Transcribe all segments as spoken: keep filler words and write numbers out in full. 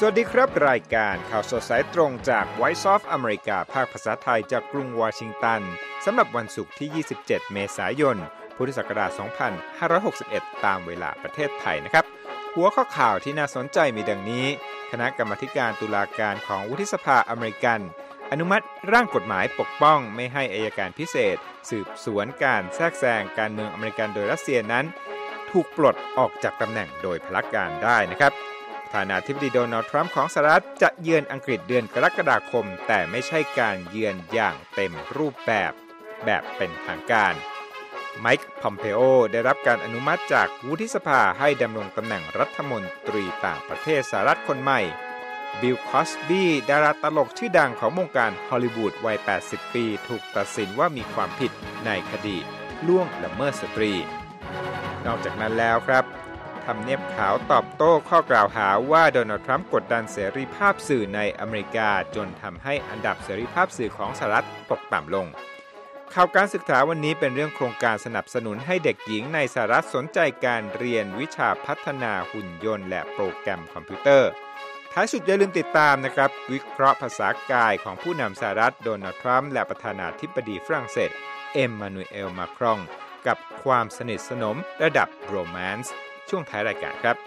วัสดีครับรายการข่าวสดสายตรงจาก Voice of America ภาคภาษาไทยจากกรุงวอชิงตันสำหรับวันศุกร์ที่ยี่สิบเจ็ดเมษายนพุทธศักราชสองพันห้าร้อยหกสิบเอ็ดตามเวลาประเทศไทยนะครับหัวข้อข่าวที่น่าสนใจมีดังนี้คณะกรรมาการตุลาการของวุฒิสภาอเมริกันอนุมัติร่างกฎหมายปกป้องไม่ให้อัยการพิเศษสืบสวนการแทรกแซงการเมืองอเมริกันโดยรัสเซียนั้นถูกปลดออกจากตำแหน่งโดยพลการได้นะครับประธานาธิบดีโดนัลด์ทรัมป์ของสหรัฐจะเยือนอังกฤษเดือนกรกฎาคมแต่ไม่ใช่การเยือนอย่างเต็มรูปแบบแบบเป็นทางการไมค์พอมเพโอได้รับการอนุมัติจากวุฒิสภาให้ดำรงตำแหน่งรัฐมนตรีต่างประเทศสหรัฐคนใหม่บิล คอสบีดาราตลกชื่อดังของวงการฮอลลีวูดวัยแปดสิบปีถูกตัดสินว่ามีความผิดในคดีล่วงละเมิดสตรีนอกจากนั้นแล้วครับทำเนียบขาวตอบโต้ข้อกล่าวหาว่าโดนัลด์ทรัมป์กดดันเสรีภาพสื่อในอเมริกาจนทำให้อันดับเสรีภาพสื่อของสหรัฐตกต่ำลงข่าวการศึกษาวันนี้เป็นเรื่องโครงการสนับสนุนให้เด็กหญิงในสหรัฐสนใจการเรียนวิชาพัฒนาหุ่นยนต์และโปรแกรมคอมพิวเตอร์ท้ายสุดอย่าลืมติดตามนะครับวิเคราะห์ภาษากายของผู้นำสหรัฐโดนัลด์ทรัมป์และประธานาธิบดีฝรั่งเศสเอ็มมานูเอลมาครองกับความสนิทสนมระดับโรแมนซ์ช่วงท้ายรายการครับ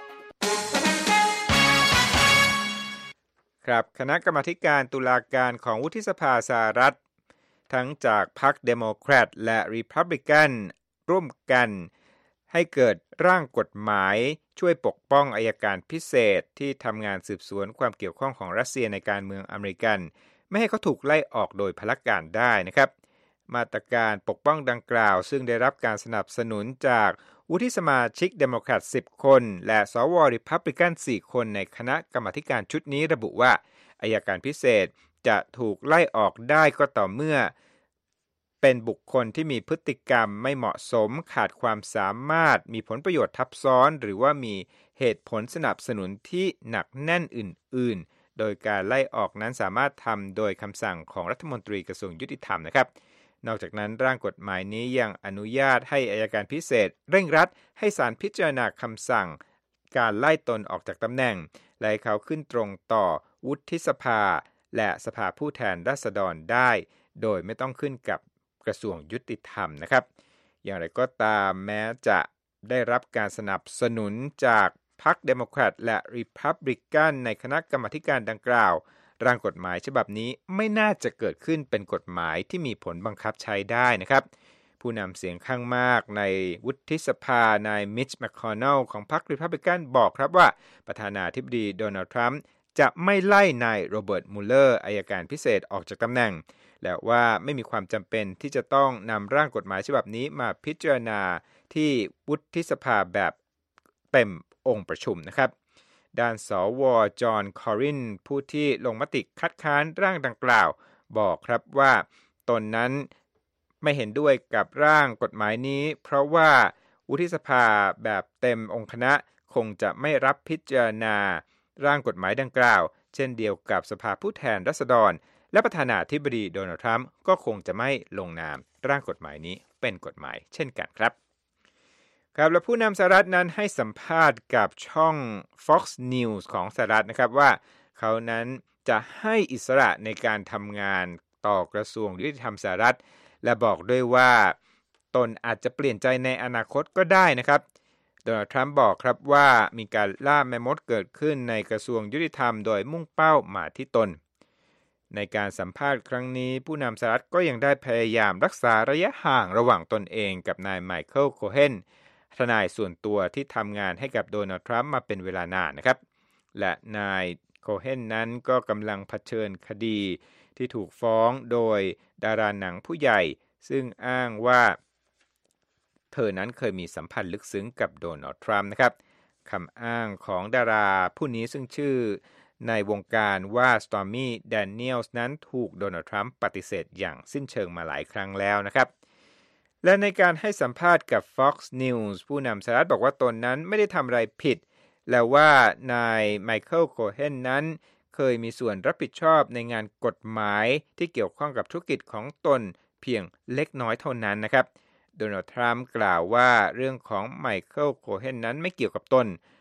ครับคณะกรรมาการตุลาการของวุฒิสภาสหรัฐทั้งจากพรรคเดโมแครตและรีพับลิกันร่วมกันให้เกิดร่างกฎหมายช่วยปกป้องอัยการพิเศษที่ทำงานสืบสวนความเกี่ยวข้องของรัสเซียในการเมืองอเมริกันไม่ให้เขาถูกไล่ออกโดยพลการได้นะครับมาตรการปกป้องดังกล่าวซึ่งได้รับการสนับสนุนจากวุฒิสมาชิกเดโมแครตสิบคนและสวรีพับลิกันสี่คนในคณะกรรมาการชุดนี้ระบุว่าอัยการพิเศษจะถูกไล่ออกได้ก็ต่อเมื่อเป็นบุคคลที่มีพฤติกรรมไม่เหมาะสมขาดความสามารถมีผลประโยชน์ทับซ้อนหรือว่ามีเหตุผลสนับสนุนที่หนักแน่นอื่นๆโดยการไล่ออกนั้นสามารถทำโดยคำสั่งของรัฐมนตรีกระทรวงยุติธรรมนะครับนอกจากนั้นร่างกฎหมายนี้ยังอนุญาตให้อัยการพิเศษเร่งรัดให้ศาลพิจารณาคำสั่งการไล่ตนออกจากตำแหน่งและให้เขาขึ้นตรงต่อวุฒิสภาและสภาผู้แทนราษฎรได้โดยไม่ต้องขึ้นกับกระทรวงยุติธรรมนะครับอย่างไรก็ตามแม้จะได้รับการสนับสนุนจากพรรคเดโมแครตและรีพับลิกันในคณะกรรมาการดังกล่าวร่างกฎหมายฉบับนี้ไม่น่าจะเกิดขึ้นเป็นกฎหมายที่มีผลบังคับใช้ได้นะครับผู้นำเสียงข้างมากในวุฒิสภานายมิชแมคคอนเนลของพรรครีพับลิกันบอกครับว่าประธานาธิบดีโดนัลด์ทรัมป์จะไม่ไล่นายโรเบิร์ตมูเลอร์อัยการพิเศษออกจากตำแหน่งและว่าไม่มีความจำเป็นที่จะต้องนำร่างกฎหมายฉบับนี้มาพิจารณาที่วุฒิสภาแบบเต็มองค์ประชุมนะครับด้านสวจอห์นคอรินผู้ที่ลงมติคัดค้านร่างดังกล่าวบอกครับว่าตนนั้นไม่เห็นด้วยกับร่างกฎหมายนี้เพราะว่าวุฒิสภาแบบเต็มองค์คณะคงจะไม่รับพิจารณาร่างกฎหมายดังกล่าวเช่นเดียวกับสภาผู้แทนราษฎรและประธานาธิบดีโดนัลด์ทรัมป์ก็คงจะไม่ลงนามร่างกฎหมายนี้เป็นกฎหมายเช่นกันครับครับและผู้นำสหรัฐนั้นให้สัมภาษณ์กับช่อง Fox News ของสหรัฐนะครับว่าเขานั้นจะให้อิสระในการทำงานต่อกระทรวงยุติธรรมสหรัฐและบอกด้วยว่าตนอาจจะเปลี่ยนใจในอนาคตก็ได้นะครับโดนัลด์ทรัมป์บอกครับว่ามีการล่าแม่มดเกิดขึ้นในกระทรวงยุติธรรมโดยมุ่งเป้ามาที่ตนในการสัมภาษณ์ครั้งนี้ผู้นำสหรัฐก็ยังได้พยายามรักษาระยะห่างระหว่างตนเองกับนายไมเคิลโคเฮนทนายส่วนตัวที่ทำงานให้กับโดนัลด์ทรัมป์มาเป็นเวลานานนะครับและนายโคเฮนนั้นก็กำลังเผชิญคดีที่ถูกฟ้องโดยดาราหนังผู้ใหญ่ซึ่งอ้างว่าเธอนั้นเคยมีสัมพันธ์ลึกซึ้งกับโดนัลด์ทรัมป์นะครับคำอ้างของดาราผู้นี้ซึ่งชื่อในวงการว่า Stormy Daniels นั้นถูกโดนัลด์ทรัมป์ปฏิเสธอย่างสิ้นเชิงมาหลายครั้งแล้วนะครับและในการให้สัมภาษณ์กับ Fox News ผู้นำสหรัฐบอกว่าตนนั้นไม่ได้ทำอะไรผิดและว่านายไมเคิลโคเฮนนั้นเคยมีส่วนรับผิดชอบในงานกฎหมายที่เกี่ยวข้องกับธุรกิจของตนเพียงเล็กน้อยเท่านั้นนะครับโดนัลด์ทรัมป์กล่าวว่าเรื่องของไมเคิลโคเฮนนั้นไม่เกี่ยวกับตน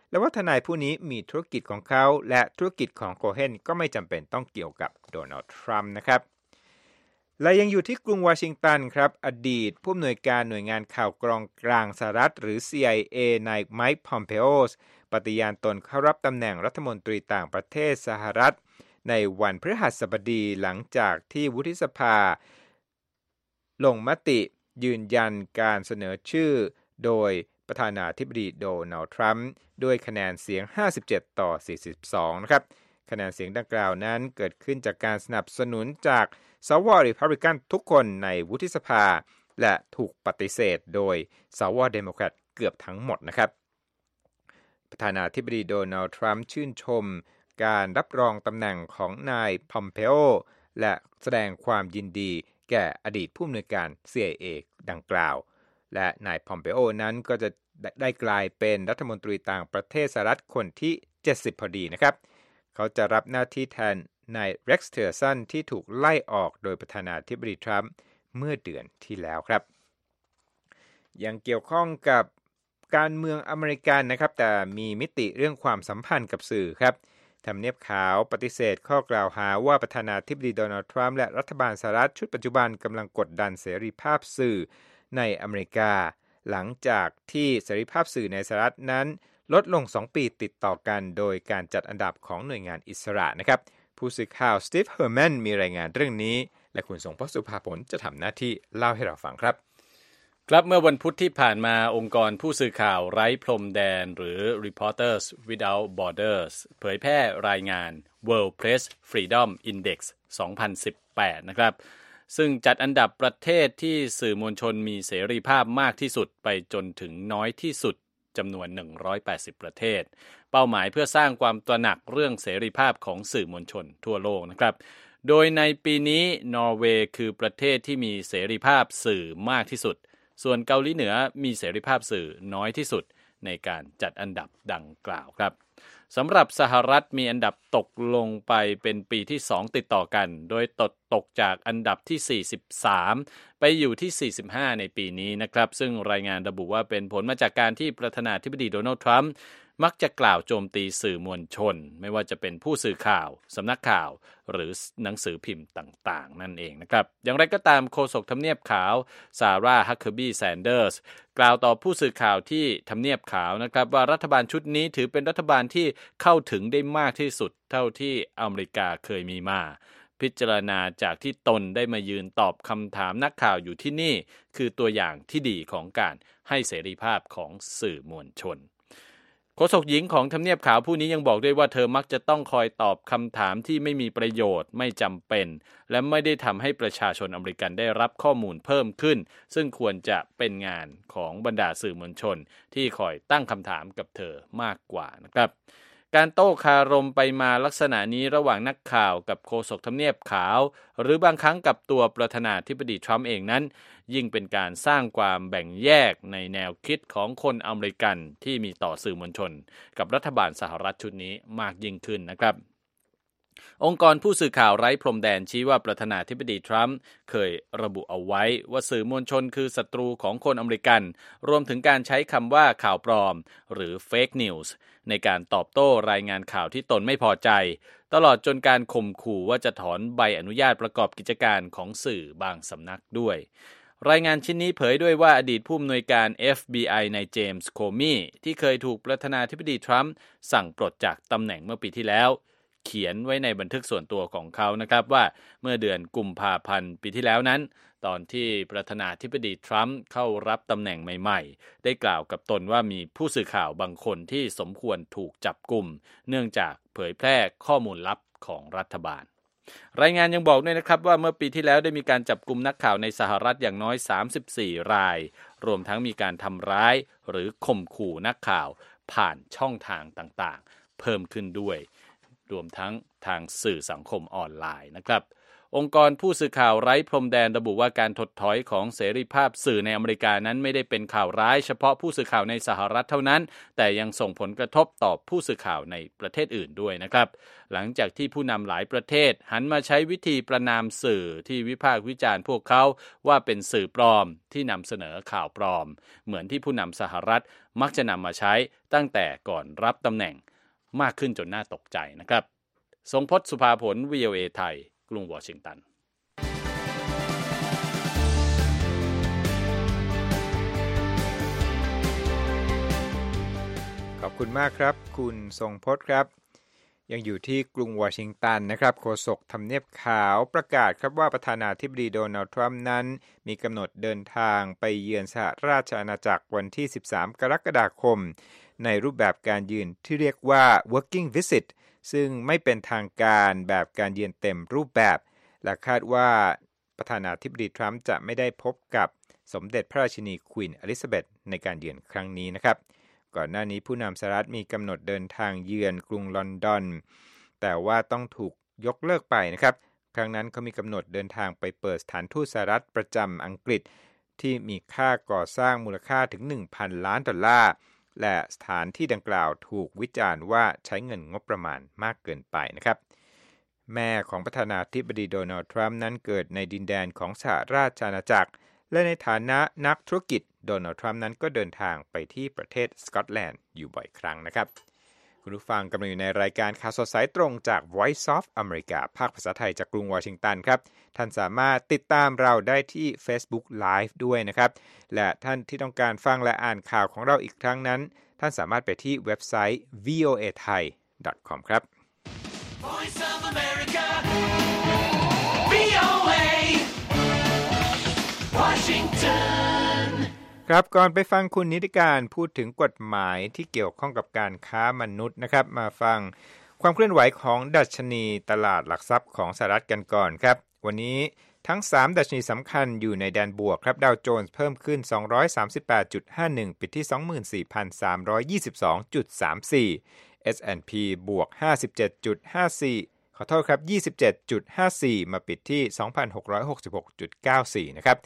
และว่าทนายผู้นี้มีธุรกิจของเขาและธุรกิจของโคเฮนก็ไม่จำเป็นต้องเกี่ยวกับโดนัลด์ทรัมป์นะครับและยังอยู่ที่กรุงวอชิงตันครับอดีตผู้อำนวยการหน่วยงานข่าวกรองกลางสหรัฐหรือ ซี ไอ เอ นายไมค์พอมเพโอปฏิญาณตนเข้ารับตำแหน่งรัฐมนตรีต่างประเทศสหรัฐในวันพฤหัสบดีหลังจากที่วุฒิสภาลงมติยืนยันการเสนอชื่อโดยประธานาธิบดีโดนัลด์ทรัมป์ด้วยคะแนนเสียงห้าสิบเจ็ดต่อสี่สิบสองนะครับคะแนนเสียงดังกล่าวนั้นเกิดขึ้นจากการสนับสนุนจากสวรีพับลิกันทุกคนในวุฒิสภาและถูกปฏิเสธโดยสวเดโมแครตเกือบทั้งหมดนะครับประธานาธิบดีโดนัลด์ทรัมป์ชื่นชมการรับรองตำแหน่งของนายพอมเพโอและแสดงความยินดีแก่อดีตผู้อำนวยการ ซี ไอ เอ ดังกล่าวและนายพอมเพโอนั้นก็จะได้กลายเป็นรัฐมนตรีต่างประเทศสหรัฐคนที่เจ็ดสิบพอดีนะครับเขาจะรับหน้าที่แทนนายเร็กซ์ เทอร์สันที่ถูกไล่ออกโดยประธานาธิบดีทรัมป์เมื่อเดือนที่แล้วครับยังเกี่ยวข้องกับการเมืองอเมริกันนะครับแต่มีมิติเรื่องความสัมพันธ์กับสื่อครับทำเนียบขาวปฏิเสธข้อกล่าวหาว่าประธานาธิบดีโดนัลด์ทรัมป์และรัฐบาลสหรัฐชุดปัจจุบันกำลังกดดันเสรีภาพสื่อในอเมริกาหลังจากที่เสรีภาพสื่อในสหรัฐนั้นลดลงสองปีติดต่อกันโดยการจัดอันดับของหน่วยงานอิสระนะครับผู้สื่อข่าวสตีฟ เฮอร์แมนมีรายงานเรื่องนี้และคุณสงพสุภาผลจะทำหน้าที่เล่าให้เราฟังครับครับเมื่อวันพุธที่ผ่านมาองค์กรผู้สื่อข่าวไร้พรมแดนหรือ Reporters Without Borders เผยแพร่รายงาน World Press Freedom Index สองพันสิบแปดนะครับซึ่งจัดอันดับประเทศที่สื่อมวลชนมีเสรีภาพมากที่สุดไปจนถึงน้อยที่สุดจำนวนหนึ่งร้อยแปดสิบประเทศเป้าหมายเพื่อสร้างความตระหนักเรื่องเสรีภาพของสื่อมวลชนทั่วโลกนะครับโดยในปีนี้นอร์เวย์คือประเทศที่มีเสรีภาพสื่อมากที่สุดส่วนเกาหลีเหนือมีเสรีภาพสื่อน้อยที่สุดในการจัดอันดับดังกล่าวครับสำหรับสหรัฐมีอันดับตกลงไปเป็นปีที่สองติดต่อกันโดยตกตกจากอันดับที่สี่สิบสามไปอยู่ที่สี่สิบห้าในปีนี้นะครับซึ่งรายงานระบุว่าเป็นผลมาจากการที่ประธานาธิบดีโดนัลด์ทรัมป์มักจะกล่าวโจมตีสื่อมวลชนไม่ว่าจะเป็นผู้สื่อข่าวสำนักข่าวหรือหนังสือพิมพ์ต่างๆนั่นเองนะครับอย่างไรก็ตามโฆษกทำเนียบขาวซาร่า ฮักเคอร์บี้ แซนเดอร์สกล่าวต่อผู้สื่อข่าวที่ทำเนียบขาวนะครับว่ารัฐบาลชุดนี้ถือเป็นรัฐบาลที่เข้าถึงได้มากที่สุดเท่าที่อเมริกาเคยมีมาพิจารณาจากที่ตนได้มายืนตอบคำถามนักข่าวอยู่ที่นี่คือตัวอย่างที่ดีของการให้เสรีภาพของสื่อมวลชนโฆษกหญิงของทำเนียบขาวผู้นี้ยังบอกด้วยว่าเธอมักจะต้องคอยตอบคำถามที่ไม่มีประโยชน์ไม่จำเป็นและไม่ได้ทำให้ประชาชนอเมริกันได้รับข้อมูลเพิ่มขึ้นซึ่งควรจะเป็นงานของบรรดาสื่อมวลชนที่คอยตั้งคำถามกับเธอมากกว่านะครับการโต้คารมไปมาลักษณะนี้ระหว่างนักข่าวกับโฆษกทำเนียบขาวหรือบางครั้งกับตัวประธานาธิบดีทรัมป์เองนั้นยิ่งเป็นการสร้างความแบ่งแยกในแนวคิดของคนอเมริกันที่มีต่อสื่อมวลชนกับรัฐบาลสหรัฐชุดนี้มากยิ่งขึ้นนะครับองค์กรผู้สื่อข่าวไร้พรมแดนชี้ว่าประธานาธิบดีทรัมป์เคยระบุเอาไว้ว่าสื่อมวลชนคือศัตรูของคนอเมริกันรวมถึงการใช้คำว่าข่าวปลอมหรือ Fake News ในการตอบโต้รายงานข่าวที่ตนไม่พอใจตลอดจนการข่มขู่ว่าจะถอนใบอนุญาตประกอบกิจการของสื่อบางสำนักด้วยรายงานชิ้นนี้เผยด้วยว่าอดีตผู้อำนวยการ เอฟ บี ไอ นายเจมส์โคมี่ที่เคยถูกประธานาธิบดีทรัมป์สั่งปลดจากตำแหน่งเมื่อปีที่แล้วเขียนไว้ในบันทึกส่วนตัวของเขานะครับว่าเมื่อเดือนกุมภาพันธ์ปีที่แล้วนั้นตอนที่ประธานาธิบดีทรัมป์เข้ารับตำแหน่งใหม่ๆได้กล่าวกับตนว่ามีผู้สื่อข่าวบางคนที่สมควรถูกจับกุมเนื่องจากเผยแพร่ข้อมูลลับของรัฐบาลรายงานยังบอกด้วยนะครับว่าเมื่อปีที่แล้วได้มีการจับกุมนักข่าวในสหรัฐอย่างน้อยสามสิบสี่รายรวมทั้งมีการทำร้ายหรือข่มขู่นักข่าวผ่านช่องทางต่างๆเพิ่มขึ้นด้วยรวมทั้งทางสื่อสังคมออนไลน์นะครับองค์กรผู้สื่อข่าวไร้พรมแดนระบุว่าการถดถอยของเสรีภาพสื่อในอเมริกานั้นไม่ได้เป็นข่าวร้ายเฉพาะผู้สื่อข่าวในสหรัฐเท่านั้นแต่ยังส่งผลกระทบต่อผู้สื่อข่าวในประเทศอื่นด้วยนะครับหลังจากที่ผู้นำหลายประเทศหันมาใช้วิธีประณามสื่อที่วิพากษ์วิจารณ์พวกเขาว่าเป็นสื่อปลอมที่นำเสนอข่าวปลอมเหมือนที่ผู้นำสหรัฐมักจะนำมาใช้ตั้งแต่ก่อนรับตำแหน่งมากขึ้นจนน่าตกใจนะครับทรงพจน์ สุภาผล วี โอ เอ ไทยกรุงวอชิงตันขอบคุณมากครับคุณทรงพจน์ครับยังอยู่ที่กรุงวอชิงตันนะครับโฆษกทำเนียบขาวประกาศครับว่าประธานาธิบดีโดนัลด์ทรัมป์นั้นมีกำหนดเดินทางไปเยือนสหราชอาณาจักรวันที่สิบสามกรกฎาคมในรูปแบบการเยือนที่เรียกว่า working visit ซึ่งไม่เป็นทางการแบบการเยือนเต็มรูปแบบและคาดว่าประธานาธิบดีทรัมป์จะไม่ได้พบกับสมเด็จพระราชินีควีนอลิซาเบธในการเยือนครั้งนี้นะครับก่อนหน้านี้ผู้นำสหรัฐมีกำหนดเดินทางเยือนกรุงลอนดอนแต่ว่าต้องถูกยกเลิกไปนะครับครั้งนั้นเขามีกำหนดเดินทางไปเปิดสถานทูตสหรัฐประจำอังกฤษที่มีค่าก่อสร้างมูลค่าถึง หนึ่งพัน ล้านดอลลาร์และสถานที่ดังกล่าวถูกวิจารณ์ว่าใช้เงินงบประมาณมากเกินไปนะครับแม่ของประธานาธิบดีโดนัลด์ทรัมป์นั้นเกิดในดินแดนของสหราชอาณาจักรและในฐานะนักธุรกิจโดนัลด์ทรัมป์นั้นก็เดินทางไปที่ประเทศสกอตแลนด์อยู่บ่อยครั้งนะครับคุณผู้ฟังกำลังอยู่ในรายการข่าวสดสายตรงจาก Voice of America ภาคภาษาไทยจากกรุงวอชิงตันครับท่านสามารถติดตามเราได้ที่ Facebook Live ด้วยนะครับและท่านที่ต้องการฟังและอ่านข่าวของเราอีกครั้งนั้นท่านสามารถไปที่เว็บไซต์ วี โอ เอ ไทย ดอท คอม ครับ Voice of America วี โอ เอ Washington ครับก่อนไปฟังคุณนิติการพูดถึงกฎหมายที่เกี่ยวข้องกับการค้ามนุษย์นะครับมาฟังความเคลื่อนไหวของดัชนีตลาดหลักทรัพย์ของสหรัฐกันก่อนครับวันนี้ทั้งสามดัชนีสำคัญอยู่ในแดนบวกครับดาวโจนส์เพิ่มขึ้น สองร้อยสามสิบแปดจุดห้าหนึ่ง ปิดที่ สองหมื่นสี่พันสามร้อยยี่สิบสองจุดสามสี่ เอส แอนด์ พี บวก ห้าสิบเจ็ดจุดห้าสี่ ขอโทษครับ ยี่สิบเจ็ดจุดห้าสี่ มาปิดที่ สองพันหกร้อยหกสิบหกจุดเก้าสี่ นะครับ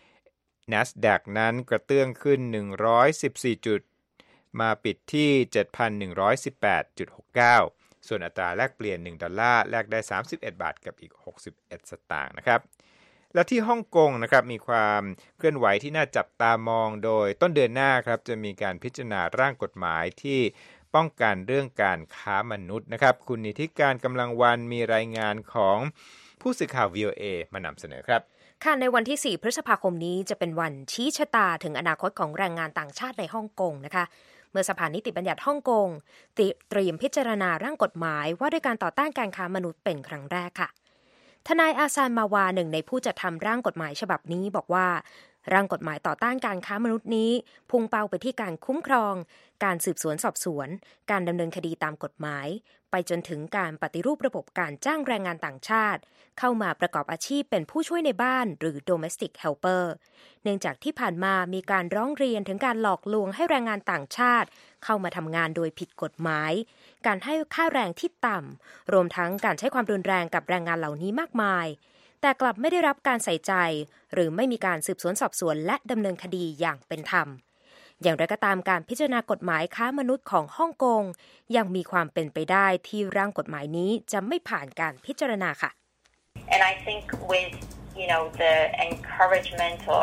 NASDAQ นั้นกระเตื้องขึ้นหนึ่งร้อยสิบสี่จุดมาปิดที่ เจ็ดพันหนึ่งร้อยสิบแปดจุดหกเก้า ส่วนอัตราแลกเปลี่ยนหนึ่งดอลลาร์แลกได้สามสิบเอ็ดบาทกับอีกหกสิบเอ็ดสตางค์นะครับและที่ฮ่องกงนะครับมีความเคลื่อนไหวที่น่าจับตามองโดยต้นเดือนหน้าครับจะมีการพิจารณาร่างกฎหมายที่ป้องกันเรื่องการค้ามนุษย์นะครับคุณนิติการกำลังวันมีรายงานของผู้สื่อข่าว วี โอ เอ มานำเสนอครับค่ะในวันที่สี่พฤษภาคมนี้จะเป็นวันชี้ชะตาถึงอนาคตของแรงงานต่างชาติในฮ่องกงนะคะเมื่อสภานิติบัญญัติฮ่องกงเตรียมพิจารณาร่างกฎหมายว่าด้วยการต่อต้านการค้ามนุษย์เป็นครั้งแรกค่ะทนายอาซานมาวาหนึ่งในผู้จัดทำร่างกฎหมายฉบับนี้บอกว่าร่างกฎหมายต่อต้านการค้ามนุษย์นี้พุ่งเป้าไปที่การคุ้มครองการสืบสวนสอบสวนการดำเนินคดีตามกฎหมายไปจนถึงการปฏิรูประบบการจ้างแรงงานต่างชาติเข้ามาประกอบอาชีพเป็นผู้ช่วยในบ้านหรือ domestic helper เนื่องจากที่ผ่านมามีการร้องเรียนถึงการหลอกลวงให้แรงงานต่างชาติเข้ามาทำงานโดยผิดกฎหมายการให้ค่าแรงที่ต่ำรวมทั้งการใช้ความรุนแรงกับแรงงานเหล่านี้มากมายแต่กลับไม่ได้รับการใส่ใจหรือไม่มีการสืบสวนสอบสวนและดำเนินคดีอย่างเป็นธรรมอย่างไรก็ตามการพิจารณากฎหมายค้ามนุษย์ของฮ่องกงยังมีความเป็นไปได้ที่ร่างกฎหมายนี้จะไม่ผ่านการพิจารณาค่ะ And I think with you know the encouragement or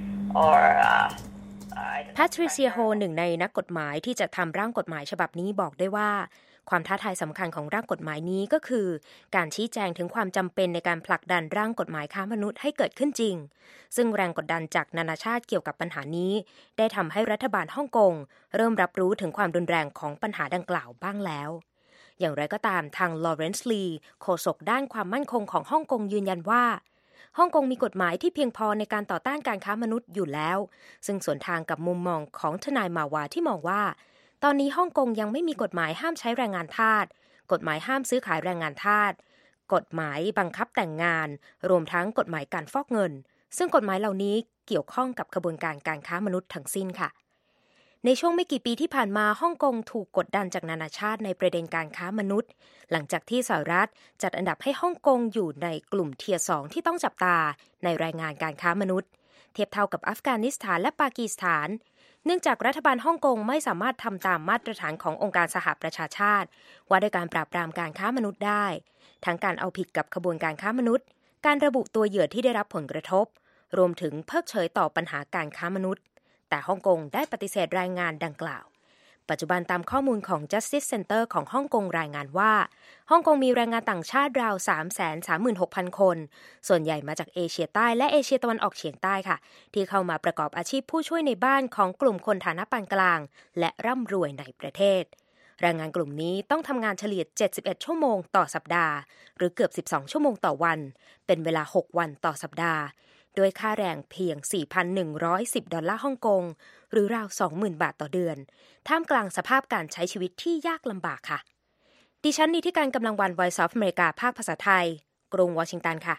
or uh, แพทริเซียโฮหนึ่งในนักกฎหมายที่จะทำร่างกฎหมายฉบับนี้บอกได้ว่าความท้าทายสำคัญของร่างกฎหมายนี้ก็คือการชี้แจงถึงความจำเป็นในการผลักดันร่างกฎหมายค้ามนุษย์ให้เกิดขึ้นจริงซึ่งแรงกดดันจากนานาชาติเกี่ยวกับปัญหานี้ได้ทำให้รัฐบาลฮ่องกงเริ่มรับรู้ถึงความรุนแรงของปัญหาดังกล่าวบ้างแล้วอย่างไรก็ตามทางลอเรนซ์ลีโฆษกด้านความมั่นคงของฮ่องกงยืนยันว่าฮ่องกงมีกฎหมายที่เพียงพอในการต่อต้านการค้ามนุษย์อยู่แล้วซึ่งสวนทางกับมุมมองของทนายมาวาที่มองว่าตอนนี้ฮ่องกงยังไม่มีกฎหมายห้ามใช้แรงงานทาสกฎหมายห้ามซื้อขายแรงงานทาสกฎหมายบังคับแต่งงานรวมทั้งกฎหมายการฟอกเงินซึ่งกฎหมายเหล่านี้เกี่ยวข้องกับกระบวนการการค้ามนุษย์ทั้งสิ้นค่ะในช่วงไม่กี่ปีที่ผ่านมาฮ่องกงถูกกดดันจากนานาชาติในประเด็นการค้ามนุษย์หลังจากที่สหรัฐจัดอันดับให้ฮ่องกงอยู่ในกลุ่มเทียร์สองที่ต้องจับตาในรายงานการค้ามนุษย์เทียบเท่ากับอัฟกานิสถานและปากีสถานเนื่องจากรัฐบาลฮ่องกงไม่สามารถทำตามมาตรฐานขององค์การสหประชาชาติว่าด้วยการปราบปรามการค้ามนุษย์ได้ทั้งการเอาผิดกับขบวนการค้ามนุษย์การระบุตัวเหยื่อที่ได้รับผลกระทบรวมถึงเพิกเฉยต่อปัญหาการค้ามนุษย์แต่ฮ่องกงได้ปฏิเสธรายงานดังกล่าวปัจจุบันตามข้อมูลของ Justice Center ของฮ่องกงรายงานว่าฮ่องกงมีแรงงานต่างชาติราว สามแสนสามหมื่นหกพัน คนส่วนใหญ่มาจากเอเชียใต้และเอเชียตะวันออกเฉียงใต้ค่ะที่เข้ามาประกอบอาชีพผู้ช่วยในบ้านของกลุ่มคนฐานะปานกลางและร่ำรวยในประเทศแรงงานกลุ่มนี้ต้องทำงานเฉลี่ยเจ็ดสิบเอ็ดชั่วโมงต่อสัปดาห์หรือเกือบสิบสองชั่วโมงต่อวันเป็นเวลาหกวันต่อสัปดาห์โดยค่าแรงเพียง สี่พันหนึ่งร้อยสิบ ดอลลาร์ฮ่องกงหรือราว สองหมื่น บาทต่อเดือนท่ามกลางสภาพการใช้ชีวิตที่ยากลำบากค่ะดิฉันนิติการกำลังวัน Voice of America ภาคภาษาไทยกรุงวอชิงตันค่ะ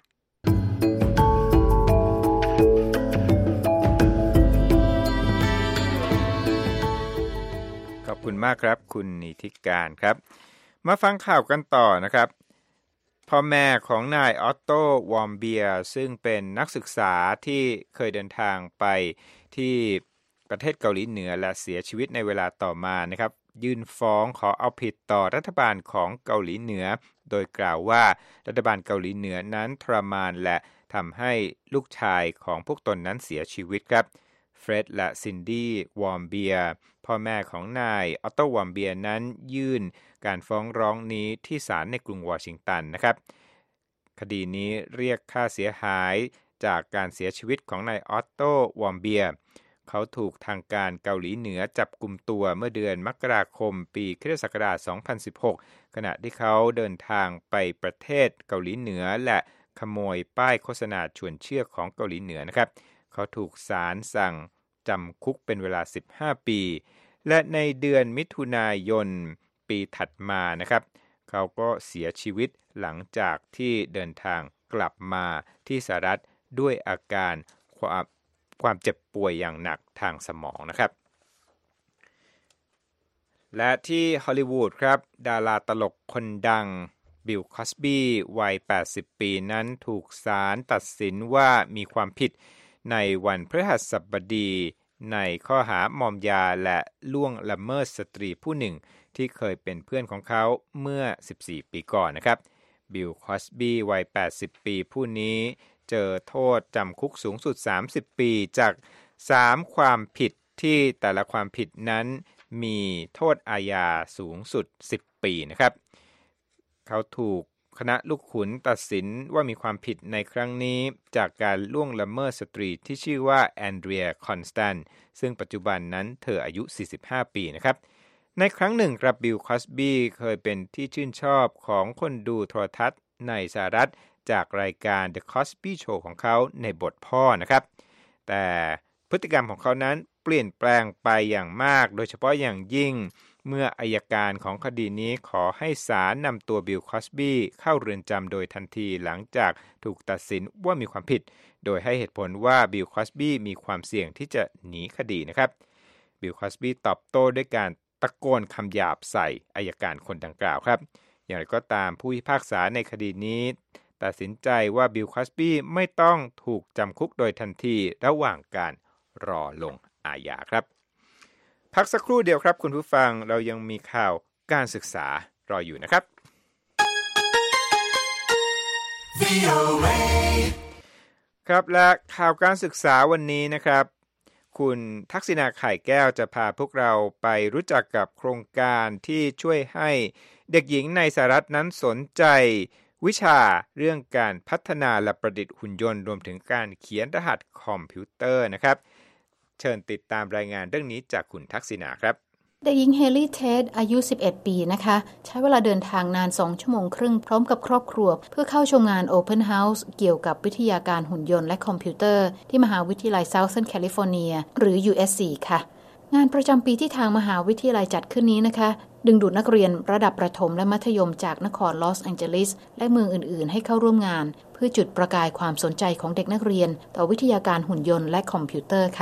ขอบคุณมากครับคุณนิติการครับมาฟังข่าวกันต่อนะครับพ่อแม่ของนายออตโตวอร์มเบียร์ซึ่งเป็นนักศึกษาที่เคยเดินทางไปที่ประเทศเกาหลีเหนือและเสียชีวิตในเวลาต่อมานะครับยื่นฟ้องขอเอาผิดต่อรัฐบาลของเกาหลีเหนือโดยกล่าวว่ารัฐบาลเกาหลีเหนือนั้นทรมานและทำให้ลูกชายของพวกตนนั้นเสียชีวิตครับเฟร็ดและซินดี้วอร์มเบียร์พ่อแม่ของนายออตโตวอร์มเบียร์นั้นยื่นการฟ้องร้องนี้ที่ศาลในกรุงวอชิงตันนะครับคดีนี้เรียกค่าเสียหายจากการเสียชีวิตของนายออตโตวอร์มเบียร์เขาถูกทางการเกาหลีเหนือจับกุมตัวเมื่อเดือนมกราคมปีค.ศ. สองพันสิบหกขณะที่เขาเดินทางไปประเทศเกาหลีเหนือและขโมยป้ายโฆษณาชวนเชื่อของเกาหลีเหนือนะครับเขาถูกศาลสั่งจำคุกเป็นเวลาสิบห้าปีและในเดือนมิถุนายนปีถัดมานะครับเขาก็เสียชีวิตหลังจากที่เดินทางกลับมาที่สหรัฐด้วยอาการความความเจ็บป่วยอย่างหนักทางสมองนะครับและที่ฮอลลีวูดครับดาราตลกคนดังบิล คอสบี้วัยแปดสิบปีนั้นถูกศาลตัดสินว่ามีความผิดในวันพฤหัสบดีในข้อหามอมยาและล่วงละเมิดสตรีผู้หนึ่งที่เคยเป็นเพื่อนของเขาเมื่อสิบสี่ปีก่อนนะครับบิล คอสบี้วัยแปดสิบปีผู้นี้เจอโทษจำคุกสูงสุดสามสิบปีจากสามความผิดที่แต่ละความผิดนั้นมีโทษอาญาสูงสุดสิบปีนะครับเขาถูกคณะลูกขุนตัดสินว่ามีความผิดในครั้งนี้จากการล่วงละเมิดสตรีที่ชื่อว่าแอนเดรีย คอนสแตนต์ซึ่งปัจจุบันนั้นเธออายุสี่สิบห้าปีนะครับในครั้งหนึ่งครับบิล คอสบี้เคยเป็นที่ชื่นชอบของคนดูโทรทัศน์ในสหรัฐจากรายการ The Cosby Show ของเขาในบทพ่อนะครับแต่พฤติกรรมของเขานั้นเปลี่ยนแปลงไปอย่างมากโดยเฉพาะอย่างยิ่งเมื่ออัยการของคดีนี้ขอให้ศาลนำตัวบิล คอสบี้เข้าเรือนจำโดยทันทีหลังจากถูกตัดสินว่ามีความผิดโดยให้เหตุผลว่าบิล คอสบี้มีความเสี่ยงที่จะหนีคดีนะครับบิล คอสบี้ตอบโต้ด้วยการตะโกนคำหยาบใส่อัยการคนดังกล่าวครับอย่างไรก็ตามผู้พิพากษาในคดีนี้ตัดสินใจว่าบิล คอสบี้ไม่ต้องถูกจำคุกโดยทันทีระหว่างการรอลงอาญาครับพักสักครู่เดียวครับคุณผู้ฟังเรายังมีข่าวการศึกษารออยู่นะครับครับและข่าวการศึกษาวันนี้นะครับคุณทักษิณาไข่แก้วจะพาพวกเราไปรู้จักกับโครงการที่ช่วยให้เด็กหญิงในสหรัฐนั้นสนใจวิชาเรื่องการพัฒนาและประดิษฐ์หุ่นยนต์รวมถึงการเขียนรหัสคอมพิวเตอร์นะครับเชิญติดตามรายงานเรื่องนี้จากคุณทักษิณาครับเด็กหญิงเฮลี่เทดอายุสิบเอ็ดปีนะคะใช้เวลาเดินทางนานสองชั่วโมงครึ่งพร้อมกับครอบครัวเพื่อเข้าชมงาน Open House เกี่ยวกับวิทยาการหุ่นยนต์และคอมพิวเตอร์ที่มหาวิทยาลัย Southern California หรือ ยู เอส ซี ค่ะงานประจำปีที่ทางมหาวิทยาลัยจัดขึ้นนี้นะคะดึงดูดนักเรียนระดับประถมและมัธยมจากนครลอสแองเจลิสและเมืองอื่นๆให้เข้าร่วมงานเพื่อจุดประกายความสนใจของเด็กนักเรียนต่อวิทยาการหุ่นยนต์และคอมพิวเตอร์ค่ะ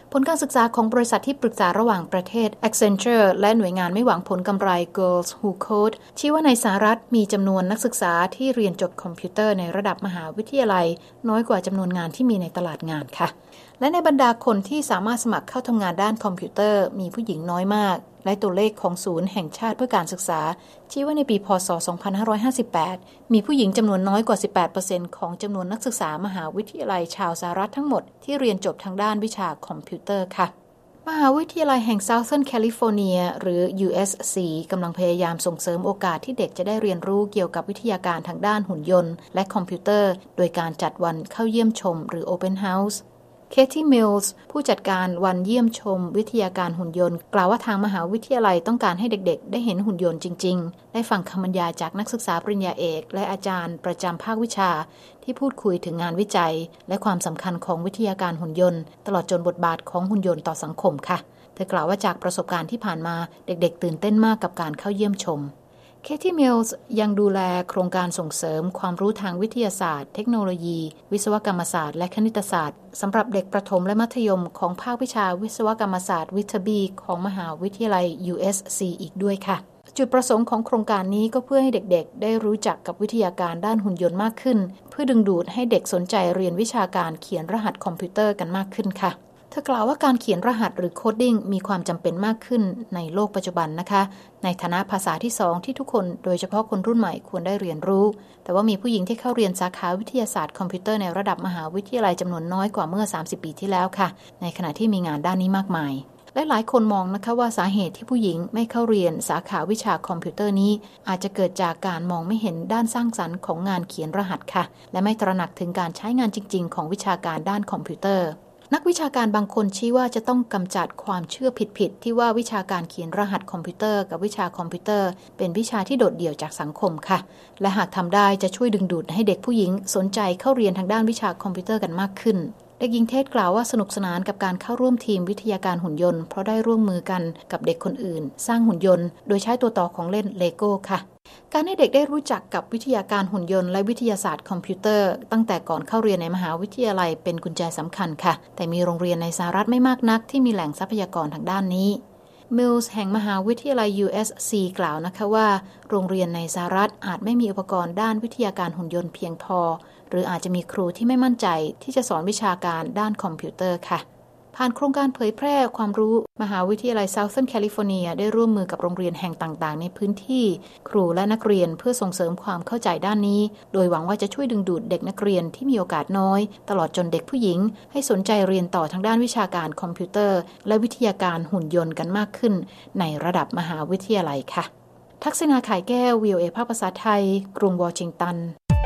ผลการศึกษาของบริษัทที่ปรึกษาระหว่างประเทศ Accenture และหน่วยงานไม่หวังผลกำไร Girls Who Code ชี้ว่าในสหรัฐมีจำนวนนักศึกษาที่เรียนจบคอมพิวเตอร์ในระดับมหาวิทยาลัยน้อยกว่าจำนวนงานที่มีในตลาดงานค่ะและในบรรดาคนที่สามารถสมัครเข้าทำงานด้านคอมพิวเตอร์มีผู้หญิงน้อยมากและตัวเลขของศูนย์แห่งชาติเพื่อการศึกษาชี้ว่าในปีพ.ศ. สองพันห้าร้อยห้าสิบแปดมีผู้หญิงจำนวนน้อยกว่า สิบแปดเปอร์เซ็นต์ ของจำนวนนักศึกษามหาวิทยาลัยชาวสหรัฐทั้งหมดที่เรียนจบทางด้านวิชาคอมพิวเตอร์ค่ะมหาวิทยาลัยแห่ง Southern California หรือ ยู เอส ซี กำลังพยายามส่งเสริมโอกาสที่เด็กจะได้เรียนรู้เกี่ยวกับวิทยาการทางด้านหุ่นยนต์และคอมพิวเตอร์โดยการจัดวันเข้าเยี่ยมชมหรือ Open Houseเคที่มิลส์ผู้จัดการวันเยี่ยมชมวิทยาการหุ่นยนต์กล่าวว่าทางมหาวิทยาลัยต้องการให้เด็กๆได้เห็นหุ่นยนต์จริงๆได้ฟังคำบรรยายจากนักศึกษาปริญญาเอกและอาจารย์ประจำภาควิชาที่พูดคุยถึงงานวิจัยและความสำคัญของวิทยาการหุ่นยนต์ตลอดจนบทบาทของหุ่นยนต์ต่อสังคมค่ะเธอกล่าวว่าจากประสบการณ์ที่ผ่านมาเด็กๆตื่นเต้นมากกับการเข้าเยี่ยมชมเคที่มิลส์ยังดูแลโครงการส่งเสริมความรู้ทางวิทยาศาสตร์เทคโนโลยีวิศวกรรมศาสตร์และคณิตศาสตร์สำหรับเด็กประถมและมัธยมของภาควิชาวิศวกรรมศาสตร์วิทบีของมหาวิทยาลัย ยู เอส ซี อีกด้วยค่ะจุดประสงค์ของโครงการนี้ก็เพื่อให้เด็กๆได้รู้จักกับวิทยาการด้านหุ่นยนต์มากขึ้นเพื่อดึงดูดให้เด็กสนใจเรียนวิชาการเขียนรหัสคอมพิวเตอร์กันมากขึ้นค่ะเธอกล่าวว่าการเขียนรหัสหรือโคดดิ้งมีความจำเป็นมากขึ้นในโลกปัจจุบันนะคะในฐานะภาษาที่สองที่ทุกคนโดยเฉพาะคนรุ่นใหม่ควรได้เรียนรู้แต่ว่ามีผู้หญิงที่เข้าเรียนสาขาวิทยาศาสตร์คอมพิวเตอร์ในระดับมหาวิทยาลัยจำนวนน้อยกว่าเมื่อสามสิบปีที่แล้วค่ะในขณะที่มีงานด้านนี้มากมายและหลายคนมองนะคะว่าสาเหตุที่ผู้หญิงไม่เข้าเรียนสาขาวิชาคอมพิวเตอร์นี้อาจจะเกิดจากการมองไม่เห็นด้านสร้างสรรค์ของงานเขียนรหัสค่ะและไม่ตระหนักถึงการใช้งานจริงๆของวิชาการด้านคอมพิวเตอร์นักวิชาการบางคนชี้ว่าจะต้องกำจัดความเชื่อผิดๆที่ว่าวิชาการเขียนรหัสคอมพิวเตอร์กับวิชาคอมพิวเตอร์เป็นวิชาที่โดดเดี่ยวจากสังคมค่ะและหากทำได้จะช่วยดึงดูดให้เด็กผู้หญิงสนใจเข้าเรียนทางด้านวิชาคอมพิวเตอร์กันมากขึ้นเด็กหญิงเทศกล่าวว่าสนุกสนานกับการเข้าร่วมทีมวิทยาการหุ่นยนต์เพราะได้ร่วมมือกันกับเด็กคนอื่นสร้างหุ่นยนต์โดยใช้ตัวต่อของเล่นเลโก้ค่ะการให้เด็กได้รู้จักกับวิทยาการหุ่นยนต์และวิทยาศาสตร์คอมพิวเตอร์ตั้งแต่ก่อนเข้าเรียนในมหาวิทยาลัยเป็นกุญแจสำคัญค่ะแต่มีโรงเรียนในสหรัฐไม่มากนักที่มีแหล่งทรัพยากรทางด้านนี้มิลส์แห่งมหาวิทยาลัย ยู เอส ซี กล่าวนะคะว่าโรงเรียนในสหรัฐอาจไม่มีอุปกรณ์ด้านวิทยาการหุ่นยนต์เพียงพอหรืออาจจะมีครูที่ไม่มั่นใจที่จะสอนวิชาการด้านคอมพิวเตอร์ค่ะผ่านโครงการเผยแพร่ความรู้มหาวิทยาลัย Southern California ได้ร่วมมือกับโรงเรียนแห่งต่างๆในพื้นที่ครูและนักเรียนเพื่อส่งเสริมความเข้าใจด้านนี้โดยหวังว่าจะช่วยดึงดูดเด็กนักเรียนที่มีโอกาสน้อยตลอดจนเด็กผู้หญิงให้สนใจเรียนต่อทางด้านวิชาการคอมพิวเตอร์และวิทยาการหุ่นยนต์กันมากขึ้นในระดับมหาวิทยาลัยค่ะทักษณา ข่ายแก้ว วี โอ เอ ภาคภาษาไทยกรุงวอชิงตัน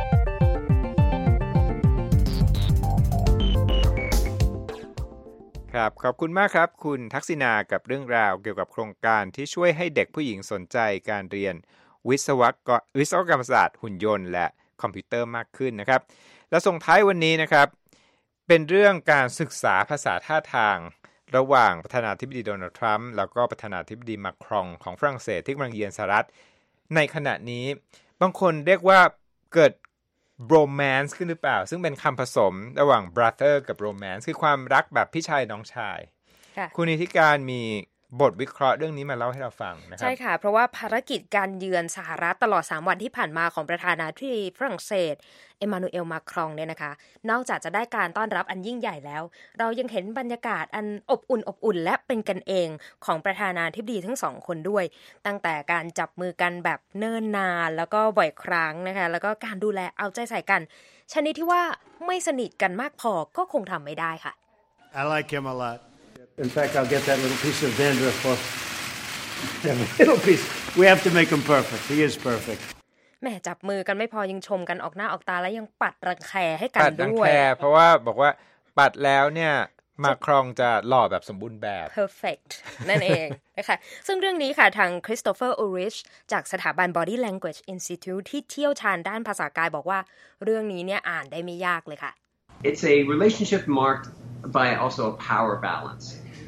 ครับขอบคุณมากครับคุณทักษิณากับเรื่องราวเกี่ยวกับโครงการที่ช่วยให้เด็กผู้หญิงสนใจการเรียนวิศวกรวิศวกรรมศาสตร์หุ่นยนต์และคอมพิวเตอร์มากขึ้นนะครับและส่งท้ายวันนี้นะครับเป็นเรื่องการศึกษาภาษาท่าทางระหว่างประธานาธิบดีโดนัลด์ทรัมป์แล้วก็ประธานาธิบดีมาครองของฝรั่งเศสที่กำลังเยือนสหรัฐในขณะนี้บางคนเรียกว่าเกิดromance ขึ้นหรือเปล่าซึ่งเป็นคำผสมระหว่าง brother กับ romance คือความรักแบบพี่ชายน้องชายคุณนิติการมีบทวิเคราะห์เรื่องนี้มาเล่าให้เราฟังนะครับใช่ค่ะเพราะว่าภารกิจการเยือนสหรัฐตลอดสามวันที่ผ่านมาของประธานาธิบดีฝรั่งเศสเอมานูเอลมาครองเนี่ยนะคะนอกจากจะได้การต้อนรับอันยิ่งใหญ่แล้วเรายังเห็นบรรยากาศอันอบอุ่นอบอุ่นและเป็นกันเองของประธานาธิบดีทั้งสองคนด้วยตั้งแต่การจับมือกันแบบเนิ่นนานแล้วก็บ่อยครั้งนะคะแล้วก็การดูแลเอาใจใส่กันชนิดที่ว่าไม่สนิทกันมากพอก็คงทำไม่ได้ค่ะ I like him a lot. In fact, I'll get that little piece of dandruff off. That little piece. We have to make him perfect. He is perfect. แม่จับมือกันไม่พอยังชมกันออกหน้าออกตาแล้วยังปัดรังแคให้กันด้วยปัดรังแคเพราะว่าบอกว่าปัดแล้วเนี่ยมาครองจะหล่อแบบสมบูรณ์แบบ perfect นั่นเองนะคะซึ่งเรื่องนี้ค่ะทางคริสโตเฟอร์อูริชจากสถาบัน Body Language Institute ที่เที่ยวชาญด้านภาษากายบอกว่าเรื่องนี้เนี่ยอ่านได้ไม่ยากเลยค่ะ It's a relationship marked by also a power balance.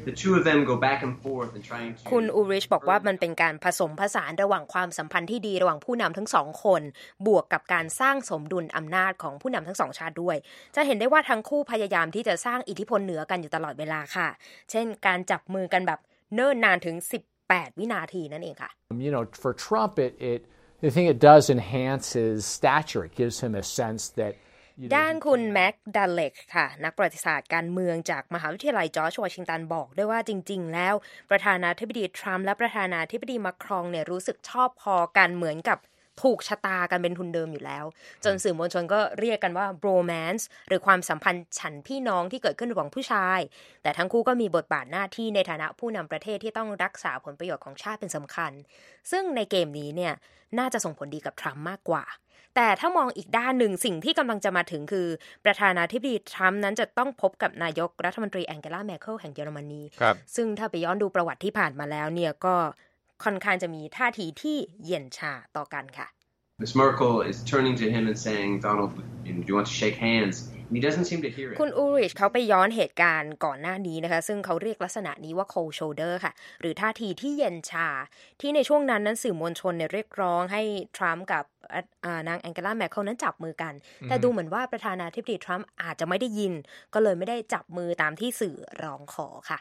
the two of them go back and forth and trying to คุณอูริชบอกว่ามันเป็นการผสมผสานระหว่างความสัมพันธ์ที่ดีระหว่างผู้นำทั้งสองคนบวกกับการสร้างสมดุลอำนาจของผู้นำทั้งสองชาติด้วยจะเห็นได้ว่าทั้งคู่พยายามที่จะสร้างอิทธิพลเหนือกันอยู่ตลอดเวลาค่ะเช่นการจับมือกันแบบเนิ่นนานถึงสิบแปดวินาทีนั่นเองค่ะ You know, for Trump it it I think it does enhance his stature. It gives him a sense that ด้านคุณแม็กดัลเล็กค่ะนักประวัติศาสตร์การเมืองจากมหาวิทยาลัยจอร์จวอชิงตันบอกด้วยว่าจริงๆแล้วประธานาธิบดีทรัมป์และประธานาธิบดีมาครองเนี่ยรู้สึกชอบพอกันเหมือนกับถูกชะตากันเป็นทุนเดิมอยู่แล้วจนสื่อมวลชนก็เรียกกันว่า bromance หรือความสัมพันธ์ฉันพี่น้องที่เกิดขึ้นระหว่างผู้ชายแต่ทั้งคู่ก็มีบทบาทหน้าที่ในฐานะผู้นำประเทศที่ต้องรักษาผลประโยชน์ของชาติเป็นสำคัญซึ่งในเกมนี้เนี่ยน่าจะส่งผลดีกับทรัมป์มากกว่าแต่ถ้ามองอีกด้านหนึ่งสิ่งที่กำลังจะมาถึงคือประธานาธิบดีทรัมป์นั้นจะต้องพบกับนายกรัฐมนตรีแองเกลาแมร์เคิลแห่งเยอรมนีซึ่งถ้าไปย้อนดูประวัติที่ผ่านมาแล้วเนี่ยก็ค่อนข้างจะมีท่าทีที่เย็นชาต่อกันค่ะ Miz Merkel is turning to him and saying, Donald, do you want to shake hands? And he doesn't seem to hear it. คุณอูริชเขาไปย้อนเหตุการณ์ก่อนหน้านี้นะคะซึ่งเขาเรียกลักษณะนี้ว่า cold shoulder ค่ะหรือท่าทีที่เย็นชาที่ในช่วงนั้นนั้นสื่อมวลชนเนี่ยเรียกร้องให้ทรัมป์กับนางแองเกลาแมร์เคิลนั้นจับมือกันแต่ดูเหมือนว่าประธานาธิบดีทรัมป์อาจจะไม่ได้ยินก็เลยไม่ได้จับมือตามที่สื่อร้องขอค่ะ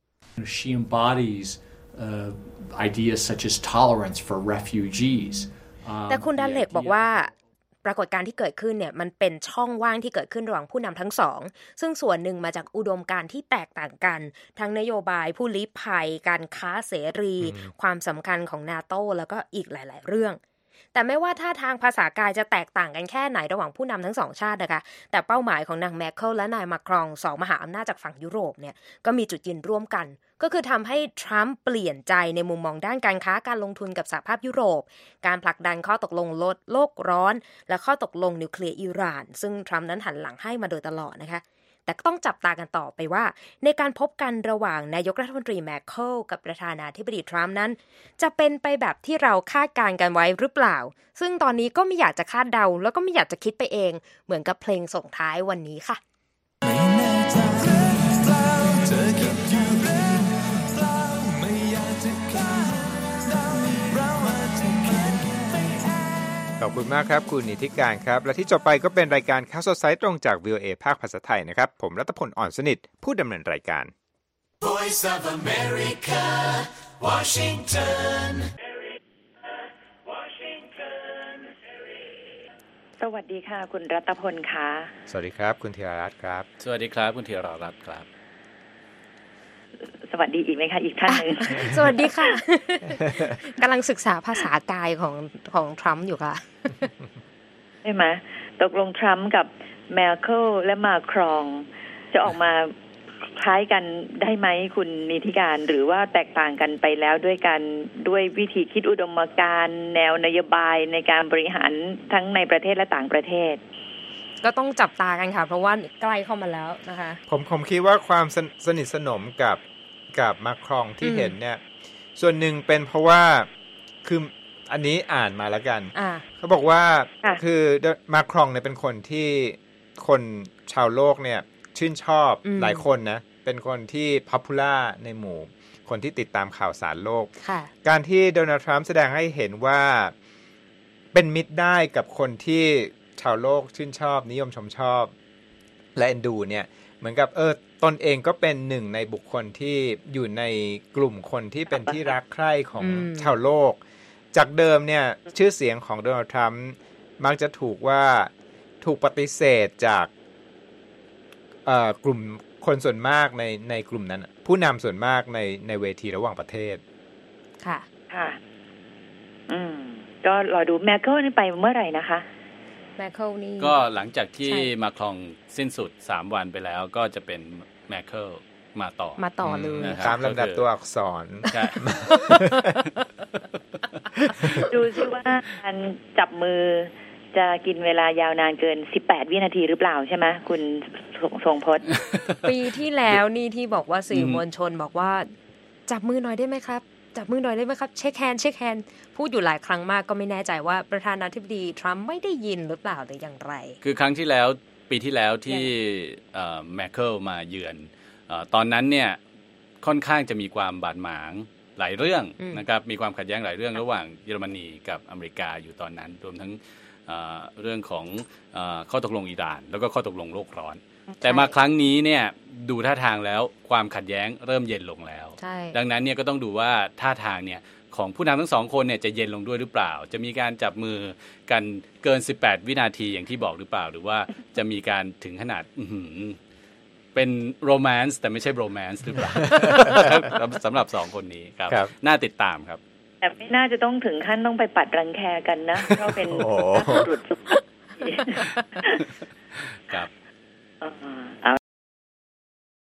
She embodies uh, ideas such as tolerance for refugees แต่คุณดัลเล็กบอกว่าปรากฏการณ์ที่เกิดขึ้นเนี่ยมันเป็นช่องว่างที่เกิดขึ้นระหว่างผู้นำทั้งสองซึ่งส่วนหนึ่งมาจากอุดมการณ์ที่แตกต่างกันทั้งนโยบายผู้ลี้ภัยการค้าเสรีความสำคัญของนาโต้แล้วก็อีกหลายๆเรื่องแต่ไม่ว่าท่าทางภาษากายจะแตกต่างกันแค่ไหนระหว่างผู้นำทั้งสองชาตินะคะแต่เป้าหมายของนางแมร์เคิลและนายมาครองสองมหาอำนาจจากฝั่งยุโรปเนี่ยก็มีจุดยืนร่วมกันก็คือทำให้ทรัมป์เปลี่ยนใจในมุมมองด้านการค้าการลงทุนกับสหภาพยุโรปการผลักดันข้อตกลงลดโลกร้อนและข้อตกลงนิวเคลียร์อิหร่านซึ่งทรัมป์นั้นหันหลังให้มาโดยตลอดนะคะแต่ก็ต้องจับตากันต่อไปว่าในการพบกันระหว่างนายกรัฐมนตรีแมร์เคิลกับประธานาธิบดีทรัมป์นั้นจะเป็นไปแบบที่เราคาดการณ์กันไว้หรือเปล่าซึ่งตอนนี้ก็ไม่อยากจะคาดเดาแล้วก็ไม่อยากจะคิดไปเองเหมือนกับเพลงส่งท้ายวันนี้ค่ะขอบคุณมากครับคุณนิติการครับและที่จบไปก็เป็นรายการข่าวสดสายตรงจาก วี โอ เอ ภาคภาษาไทยนะครับผมรัตพลอ่อนสนิทผู้ดำเนินรายการ Voice of America Washington สวัสดีค่ะคุณรัตพลค่ะสวัสดีครับคุณธีรรัตน์ครับสวัสดีครับคุณธีรรัตน์ครับสวัสดีอีกไหมคะอีกท่านนึงสวัสดีค่ะ กำลังศึกษาภาษากายของของทรัมป์อยู่ค่ะใช่ไหมตกลงทรัมป์กับแมร์เคิลและมาครองจะออกมาคล้ายกันได้ไหมคุณนิติการหรือว่าแตกต่างกันไปแล้วด้วยกันด้วยวิธีคิดอุดมการณ์แนวนโยบายในการบริหารทั้งในประเทศและต่างประเทศก็ต้องจับตากันค่ะเพราะว่าใกล้เข้ามาแล้วนะคะผมผมคิดว่าความสนิทสนมกับกับมาครองที่เห็นเนี่ยส่วนหนึ่งเป็นเพราะว่าคืออันนี้อ่านมาแล้วกันเขาบอกว่าคือมาครองเนี่ยเป็นคนที่คนชาวโลกเนี่ยชื่นชอบหลายคนนะเป็นคนที่ป๊อปปูล่าในหมู่คนที่ติดตามข่าวสารโลกการที่โดนัลด์ทรัมป์แสดงให้เห็นว่าเป็นมิตรได้กับคนที่ชาวโลกชื่นชอบนิยมชมชอบและเอ็นดูเนี่ยเหมือนกับเออตนเองก็เป็นหนึ่งในบุคคลที่อยู่ในกลุ่มคนที่เป็นที่รักใคร่ของชาวโลกจากเดิมเนี่ยชื่อเสียงของโดนัลด์ทรัมป์มักจะถูกว่าถูกปฏิเสธจากกลุ่มคนส่วนมากในในกลุ่มนั้นผู้นำส่วนมากในในเวทีระหว่างประเทศค่ะค่ะอืมก็รอดูแมร์เคิลนี่ไปเมื่อไหร่นะคะแมร์เคิลนี่ก็หลังจากที่มาครองสิ้นสุดสามวันไปแล้วก็จะเป็นแมร์เคิลมาต่อมาต่อเลยตามลำดับตัวอักษรใช่ดูซิว่าการจับมือจะกินเวลายาวนานเกินสิบแปดวินาทีหรือเปล่าใช่ไหมคุณทรงพจน์ปีที่แล้วนี่ที่บอกว่าสื่อมวลชนบอกว่าจับมือหน่อยได้ไหมครับจับมือหน่อยได้ไหมครับเช็คแฮนด์เช็คแฮนด์พูดอยู่หลายครั้งมากก็ไม่แน่ใจว่าประธานาธิบดีทรัมป์ไม่ได้ยินหรือเปล่าหรืออย่างไรคือครั้งที่แล้วปีที่แล้วที่แมร์เคิลมาเยือนตอนนั้นเนี่ยค่อนข้างจะมีความบาดหมางหลายเรื่องนะครับมีความขัดแย้งหลายเรื่องระหว่างเยอรมนีกับอเมริกาอยู่ตอนนั้นรวมทั้งเรื่องของข้อตกลงอิหร่านแล้วก็ข้อตกลงโลกร้อนแต่มาครั้งนี้เนี่ยดูท่าทางแล้วความขัดแย้งเริ่มเย็นลงแล้วดังนั้นเนี่ยก็ต้องดูว่าท่าทางเนี่ยของผู้นำทั้งสองคนเนี่ยจะเย็นลงด้วยหรือเปล่าจะมีการจับมือกันเกินสิบแปดวินาทีอย่างที่บอกหรือเปล่าหรือว่าจะมีการถึงขนาดเป็นโรแมนต์แต่ไม่ใช่โรแมนต์หรือเปล่า สำหรับสองคนนี้ครับน่าติดตามครับแต่ไม่น่าจะต้องถึงขั้นต้องไปปัดรังแคกันนะเพราะเป็นบุรุษสุภาพครับ